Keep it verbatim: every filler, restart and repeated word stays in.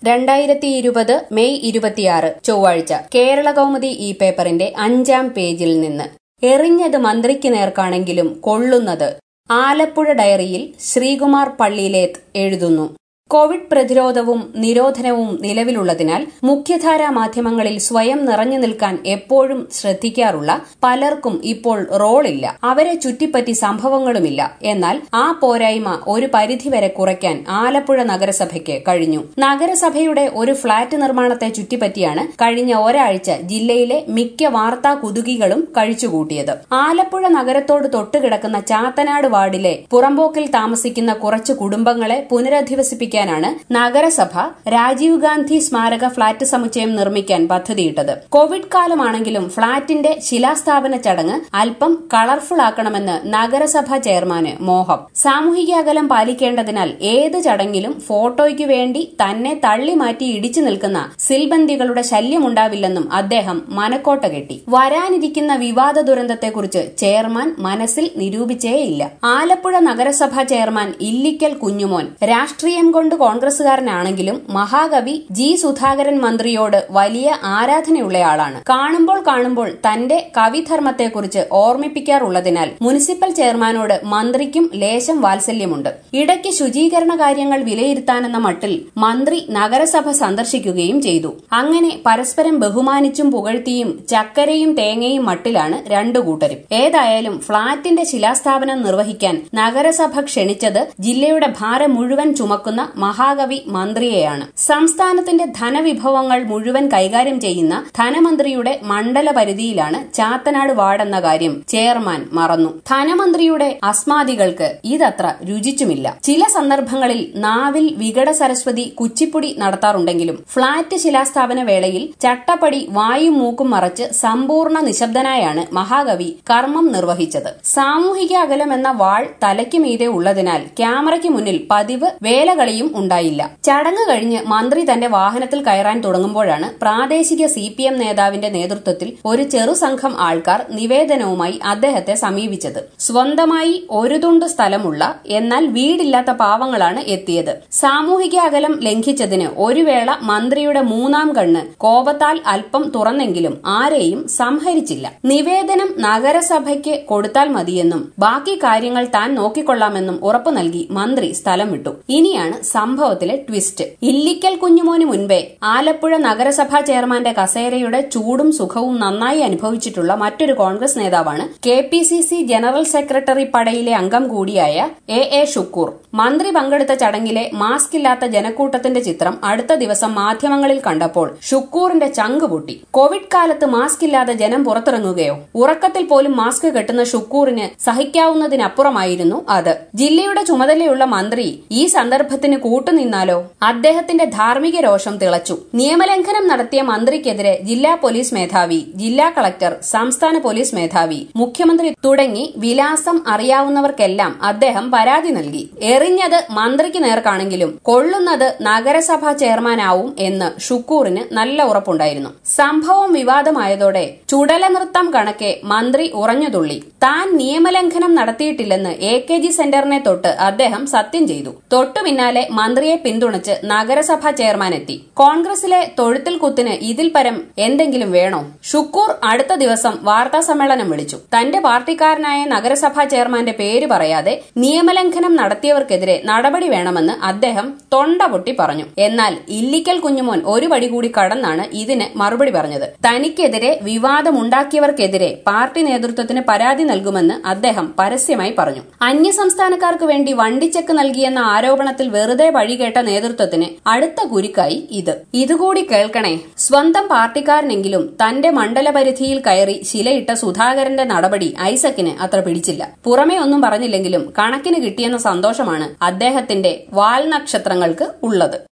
രണ്ടായിരത്തി ഇരുപത് മെയ് ഇരുപത്തിയാറ് ചൊവ്വാഴ്ച കേരള കൗമുദി ഈ പേപ്പറിന്റെ അഞ്ചാം പേജിൽ നിന്ന് എറിഞ്ഞത് മന്ത്രിക്ക് നേർക്കാണെങ്കിലും കൊള്ളുന്നത്. ആലപ്പുഴ ഡയറിയിൽ ശ്രീകുമാർ പള്ളിയിലേത്ത് എഴുതുന്നു. കോവിഡ് പ്രതിരോധവും നിരോധനവും നിലവിലുള്ളതിനാൽ മുഖ്യധാരാ മാധ്യമങ്ങളിൽ സ്വയം നിറഞ്ഞു നിൽക്കാൻ എപ്പോഴും ശ്രദ്ധിക്കാറുള്ള പലർക്കും ഇപ്പോൾ റോളില്ല. അവരെ ചുറ്റിപ്പറ്റി സംഭവങ്ങളുമില്ല. എന്നാൽ ആ പോരായ്മ ഒരു പരിധിവരെ കുറയ്ക്കാൻ ആലപ്പുഴ നഗരസഭയ്ക്ക് കഴിഞ്ഞു. നഗരസഭയുടെ ഒരു ഫ്ളാറ്റ് നിർമ്മാണത്തെ ചുറ്റിപ്പറ്റിയാണ് കഴിഞ്ഞ ഒരാഴ്ച ജില്ലയിലെ മിക്ക വാർത്താ കുതുകികളും കഴിച്ചുകൂട്ടിയത്. ആലപ്പുഴ നഗരത്തോട് തൊട്ടുകിടക്കുന്ന ചാത്തനാട് വാർഡിലെ പുറമ്പോക്കിൽ താമസിക്കുന്ന കുറച്ചു കുടുംബങ്ങളെ പുനരധിവസിപ്പിക്കാൻ ാണ് നഗരസഭ രാജീവ് ഗാന്ധി സ്മാരക ഫ്ളാറ്റ് സമുച്ചയം നിർമ്മിക്കാൻ പദ്ധതിയിട്ടത്. കോവിഡ് കാലമാണെങ്കിലും ഫ്ളാറ്റിന്റെ ശിലാസ്ഥാപന ചടങ്ങ് അല്പം കളർഫുൾ ആക്കണമെന്ന് നഗരസഭാ ചെയർമാന് മോഹം. സാമൂഹിക അകലം പാലിക്കേണ്ടതിനാൽ ഏത് ചടങ്ങിലും ഫോട്ടോയ്ക്ക് വേണ്ടി തന്നെ തള്ളി മാറ്റി ഇടിച്ചു നിൽക്കുന്ന സിൽബന്ദികളുടെ ശല്യമുണ്ടാവില്ലെന്നും അദ്ദേഹം മനക്കോട്ട കെട്ടി. വരാനിരിക്കുന്ന വിവാദ ദുരന്തത്തെക്കുറിച്ച് ചെയർമാൻ മനസ്സിൽ നിരൂപിച്ചേയില്ല. ആലപ്പുഴ നഗരസഭാ ചെയർമാൻ ഇല്ലിക്കൽ കുഞ്ഞുമോൻ രാഷ്ട്രീയം കൊണ്ട് കോൺഗ്രസുകാരനാണെങ്കിലും മഹാകവി ജി സുധാകരൻ മന്ത്രിയോട് വലിയ ആരാധനയുള്ളയാളാണ്. കാണുമ്പോൾ കാണുമ്പോൾ തന്റെ കവിധർമ്മത്തെക്കുറിച്ച് ഓർമ്മിപ്പിക്കാറുള്ളതിനാൽ മുനിസിപ്പൽ ചെയർമാനോട് മന്ത്രിക്കും ലേശം വാത്സല്യമുണ്ട്. ഇടയ്ക്ക് ശുചീകരണ കാര്യങ്ങൾ വിലയിരുത്താനെന്ന മട്ടിൽ മന്ത്രി നഗരസഭ സന്ദർശിക്കുകയും ചെയ്തു. അങ്ങനെ പരസ്പരം ബഹുമാനിച്ചും പുകഴ്ത്തിയും ചക്കരയും തേങ്ങയും മട്ടിലാണ് രണ്ടു കൂട്ടരും. ഏതായാലും ഫ്ളാറ്റിന്റെ ശിലാസ്ഥാപനം നിർവഹിക്കാൻ നഗരസഭ ക്ഷണിച്ചത് ജില്ലയുടെ ഭാരം മുഴുവൻ ചുമക്കുന്ന മഹാകവി മന്ത്രിയെയാണ്. സംസ്ഥാനത്തിന്റെ ധനവിഭവങ്ങൾ മുഴുവൻ കൈകാര്യം ചെയ്യുന്ന ധനമന്ത്രിയുടെ മണ്ഡല പരിധിയിലാണ് ചാത്തനാട് വാർഡെന്ന കാര്യം ചെയർമാൻ മറന്നു. ധനമന്ത്രിയുടെ അസ്മാദികൾക്ക് ഇതത്ര രുചിച്ചുമില്ല. ചില സന്ദർഭങ്ങളിൽ നാവിൽ വികട സരസ്വതി കുച്ചിപ്പുടി നടത്താറുണ്ടെങ്കിലും ഫ്ളാറ്റ് ശിലാസ്ഥാപന വേളയിൽ ചട്ടപ്പടി വായും മൂക്കും മറച്ച് സമ്പൂർണ്ണ നിശബ്ദനായാണ് മഹാകവി കർമ്മം നിർവഹിച്ചത്. സാമൂഹിക അകലം എന്ന വാൾ തലയ്ക്ക് മീതെ ഉള്ളതിനാൽ ക്യാമറയ്ക്ക് മുന്നിൽ പതിവ് വേലകളിയും ഉണ്ടായില്ല. ചടങ്ങ് കഴിഞ്ഞ് മന്ത്രി തന്റെ വാഹനത്തിൽ കയറാൻ തുടങ്ങുമ്പോഴാണ് പ്രാദേശിക സി പി എം നേതാവിന്റെ നേതൃത്വത്തിൽ ഒരു ചെറുസംഘം ആൾക്കാർ നിവേദനവുമായി അദ്ദേഹത്തെ സമീപിച്ചത്. സ്വന്തമായി ഒരു തുണ്ട് സ്ഥലമുള്ള എന്നാൽ വീടില്ലാത്ത പാവങ്ങളാണ് എത്തിയത്. സാമൂഹിക അകലം ലംഘിച്ചതിന് ഒരു വേള മന്ത്രിയുടെ മൂന്നാം കണ്ണ് കോപത്താൽ അല്പം തുറന്നെങ്കിലും ആരെയും സംഹരിച്ചില്ല. നിവേദനം നഗരസഭയ്ക്ക് കൊടുത്താൽ മതിയെന്നും ബാക്കി കാര്യങ്ങൾ താൻ നോക്കിക്കൊള്ളാമെന്നും ഉറപ്പു നൽകി മന്ത്രി സ്ഥലം വിട്ടു. ഇനിയാണ് സംഭവത്തിലെ ട്വിസ്റ്റ്. ഇല്ലിക്കൽ കുഞ്ഞുമോന് മുൻപേ ആലപ്പുഴ നഗരസഭാ ചെയർമാന്റെ കസേരയുടെ ചൂടും സുഖവും നന്നായി അനുഭവിച്ചിട്ടുള്ള മറ്റൊരു കോൺഗ്രസ് നേതാവാണ് K P C C general secretary പടയിലെ അംഗം കൂടിയായ എ എ ഷുക്കൂർ. മന്ത്രി പങ്കെടുത്ത ചടങ്ങിലെ മാസ്ക് ഇല്ലാത്ത ജനക്കൂട്ടത്തിന്റെ ചിത്രം അടുത്ത ദിവസം മാധ്യമങ്ങളിൽ കണ്ടപ്പോൾ ഷുക്കൂറിന്റെ ചങ്ക് പൊട്ടി. കോവിഡ് കാലത്ത് മാസ്ക് ഇല്ലാതെ ജനം പുറത്തിറങ്ങുകയോ? ഉറക്കത്തിൽ പോലും മാസ്ക് കെട്ടുന്ന ഷുക്കൂറിന് സഹിക്കാവുന്നതിനപ്പുറമായിരുന്നു അത്. ജില്ലയുടെ ചുമതലയുള്ള മന്ത്രി ഈ സന്ദർഭത്തിന് കൂട്ടുനിന്നാലോ? അദ്ദേഹത്തിന്റെ ധാർമ്മിക രോഷം തിളച്ചു. നിയമലംഘനം നടത്തിയ മന്ത്രിക്കെതിരെ ജില്ലാ പോലീസ് മേധാവി, ജില്ലാ കളക്ടർ, സംസ്ഥാന പോലീസ് മേധാവി, മുഖ്യമന്ത്രി തുടങ്ങി വിലാസം അറിയാവുന്നവർക്കെല്ലാം അദ്ദേഹം പരാതി നൽകി. എറിഞ്ഞത് മന്ത്രിക്ക് നേർക്കാണെങ്കിലും കൊള്ളുന്നത് നഗരസഭാ ചെയർമാനാവും എന്ന് ഷുക്കൂറിന് നല്ല ഉറപ്പുണ്ടായിരുന്നു. സംഭവം വിവാദമായതോടെ ചുടലനൃത്തം കണക്കെ മന്ത്രി ഉറഞ്ഞുതുള്ളി. താൻ നിയമലംഘനം നടത്തിയിട്ടില്ലെന്ന് എ കെ ജി സെന്ററിനെ തൊട്ട് അദ്ദേഹം സത്യം ചെയ്തു. തൊട്ടു പിന്നാലെ മന്ത്രിയെ പിന്തുണച്ച് നഗരസഭാ ചെയർമാൻ എത്തി. കോൺഗ്രസിലെ തൊഴുത്തിൽ കുത്തിന് ഇതിൽ പരം എന്തെങ്കിലും വേണോ? ഷുക്കൂർ അടുത്ത ദിവസം വാർത്താ സമ്മേളനം വിളിച്ചു. തന്റെ പാർട്ടിക്കാരനായ നഗരസഭാ ചെയർമാന്റെ പേര് പറയാതെ നിയമലംഘനം നടത്തിയവർക്കെതിരെ നടപടി വേണമെന്ന് അദ്ദേഹം തൊണ്ട പൊട്ടി പറഞ്ഞു. എന്നാൽ ഇല്ലിക്കൽ കുഞ്ഞുമോൻ ഒരു പടി കൂടി കടന്നാണ് ഇതിന് മറുപടി പറഞ്ഞത്. തനിക്കെതിരെ വിവാദമുണ്ടാക്കിയവർക്കെതിരെ പാർട്ടി നേതൃത്വത്തിന് പരാതി നൽകുമെന്ന് അദ്ദേഹം പരസ്യമായി പറഞ്ഞു. അന്യസംസ്ഥാനക്കാർക്ക് വേണ്ടി വണ്ടിച്ചെക്ക് നൽകിയെന്ന ആരോപണത്തിൽ വെറുതെ വഴികേട്ട നേതൃത്വത്തിന് അടുത്ത കുരുക്കായി ഇത്. ഇതുകൂടി കേൾക്കണേ. സ്വന്തം പാർട്ടിക്കാരനെങ്കിലും തന്റെ മണ്ഡലപരിധിയിൽ കയറി ശിലയിട്ട സുധാകരന്റെ നടപടി ഐസക്കിന് അത്ര പിടിച്ചില്ല. പുറമേ ഒന്നും പറഞ്ഞില്ലെങ്കിലും കണക്കിന് കിട്ടിയെന്ന സന്തോഷമാണ് അദ്ദേഹത്തിന്റെ വാൽനക്ഷത്രങ്ങൾക്ക് ഉള്ളത്.